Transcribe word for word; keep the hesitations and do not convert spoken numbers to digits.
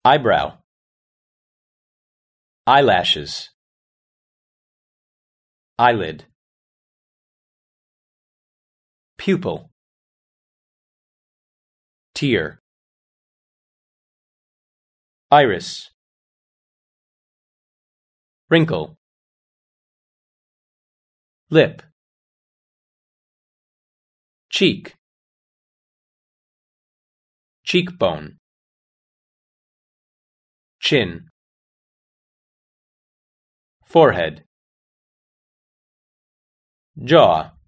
eyebrow, eyelashes, eyelid, pupil, tear, iris, wrinkle, lip, cheek, cheekbone, chin, forehead, jaw,